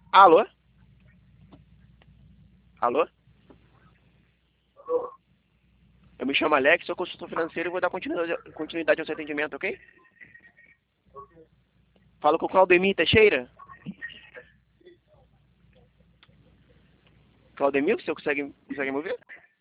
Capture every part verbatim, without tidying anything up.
Alô? Alô? Eu me chamo Alex, sou consultor financeiro e vou dar continuidade continuidade ao seu atendimento, ok? Falo com o Claudemir Teixeira. Claudemir, você consegue, consegue me ouvir?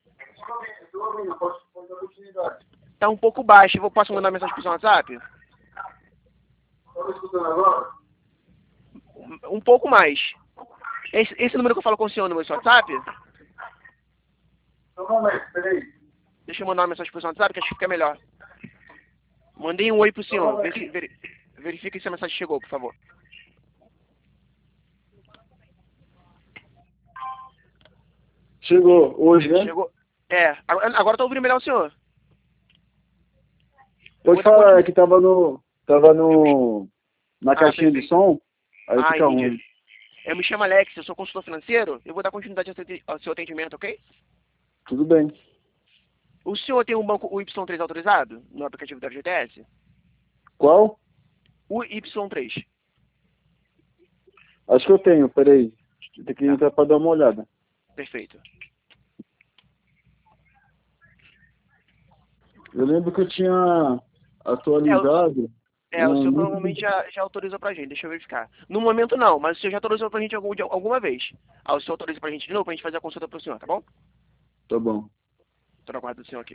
Tá um pouco baixo, eu vou posso mandar mensagem pro seu WhatsApp? Tá me escutando agora? Um pouco mais. Esse, esse número que eu falo com o senhor no meu WhatsApp? Então, não, mas peraí. Deixa eu mandar uma mensagem pro seu WhatsApp que acho que fica melhor. Mandei um oi pro senhor. Veri, veri, verifique se a mensagem chegou, por favor. Chegou hoje, né? Chegou? É, agora eu tô ouvindo melhor o senhor. Eu Pode vou dar falar, é continu... que tava no. Tava eu me... no. Na Ah, caixinha de perfeito. som, aí Ah, fica entendi. ruim. Eu me chamo Alex, eu sou consultor financeiro. Eu vou dar continuidade ao seu ao seu atendimento, ok? Tudo bem. O senhor tem um banco U Y três autorizado no aplicativo da F G T S? Qual? U Y três. Acho que eu tenho, peraí. Tem que Tá, entrar pra dar uma olhada. perfeito. Eu lembro que eu tinha É, o, atualizado. é, o Um, senhor muito... provavelmente já, já autorizou pra gente, deixa eu verificar. No momento não, mas o senhor já autorizou pra gente algum, de- alguma vez. Ah, o senhor autoriza pra gente de novo pra gente fazer a consulta pro senhor, tá bom? Tá bom. Tô na guarda do senhor aqui.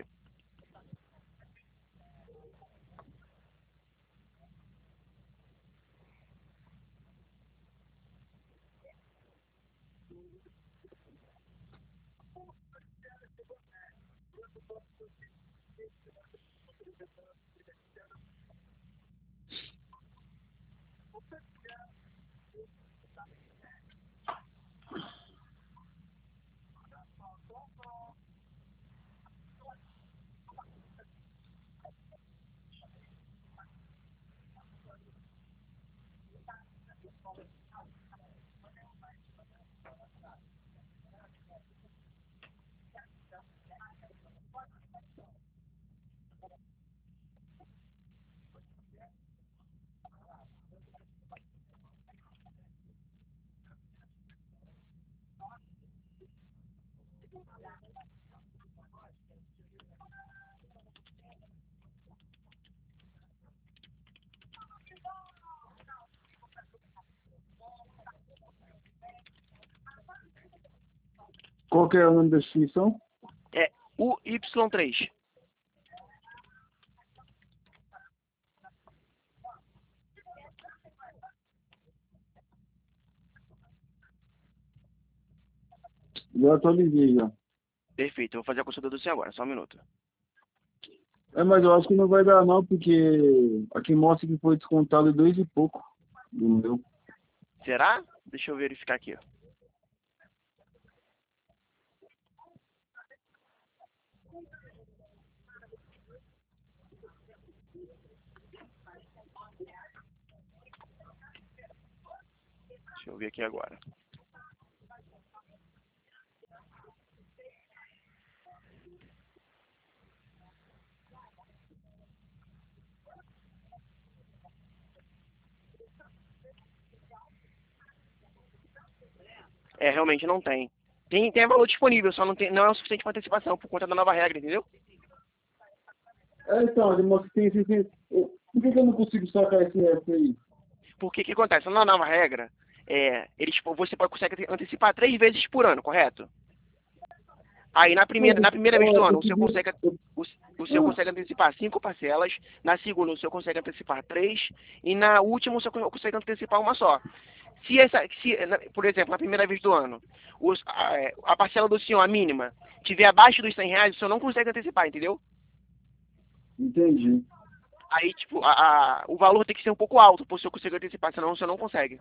Qual que é o nome da instituição? É U Y três. Já atualizei já. Perfeito, eu vou fazer a consulta do senhor agora, só um minuto. É, mas eu acho que não vai dar não, porque aqui mostra que foi descontado dois e pouco do meu. Será? Deixa eu verificar aqui, ó. Deixa eu ver aqui agora. É, realmente não tem. Tem, tem valor disponível, só não, tem, não é o suficiente para antecipação, por conta da nova regra, entendeu? É, então, ele mostra que tem esse... Por que, que eu não consigo sacar esse F aí? Porque o que acontece? Na nova regra, é, eles, você pode consegue antecipar três vezes por ano, correto? Aí na Não, primeira, na primeira vez eu, do eu ano, o senhor consegui... consegue, Eu, o, o senhor ah, consegue antecipar cinco parcelas, na segunda o senhor consegue antecipar três, e na última o senhor consegue antecipar uma só. Se essa, se, por exemplo, na primeira vez do ano, os, a, a parcela do senhor, a mínima, tiver abaixo dos cem reais, o senhor não consegue antecipar, entendeu? entendi. Aí, tipo, a, a, o valor tem que ser um pouco alto para o senhor conseguir antecipar, senão o senhor não consegue.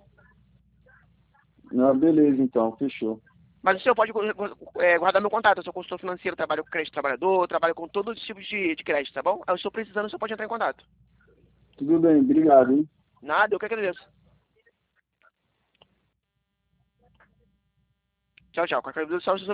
Ah, beleza, então, fechou. Mas o senhor pode é, guardar meu contato, eu sou consultor financeiro, trabalho com crédito trabalhador, trabalho com todos os tipos de, de crédito, tá bom? Aí eu estou precisando, o senhor pode entrar em contato. Tudo bem, obrigado, hein? Nada, eu que agradeço. Tchau, tchau. Qualquer dúvida, só